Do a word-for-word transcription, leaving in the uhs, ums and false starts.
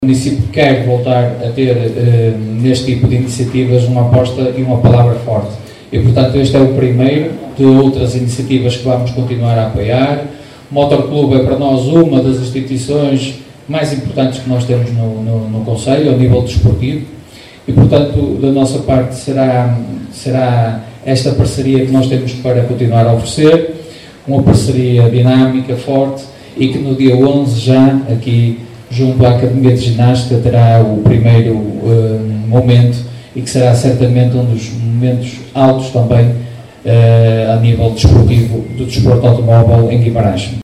O município quer voltar a ter, eh, neste tipo de iniciativas, uma aposta e uma palavra forte. E, portanto, este é o primeiro de outras iniciativas que vamos continuar a apoiar. O Motor Clube é para nós uma das instituições mais importantes que nós temos no, no, no Conselho, ao nível desportivo. E, portanto, da nossa parte será, será esta parceria que nós temos para continuar a oferecer, uma parceria dinâmica, forte, e que no dia onze já aqui junto à Academia de Ginástica terá o primeiro uh, momento e que será certamente um dos momentos altos também uh, a nível desportivo do desporto automóvel em Guimarães.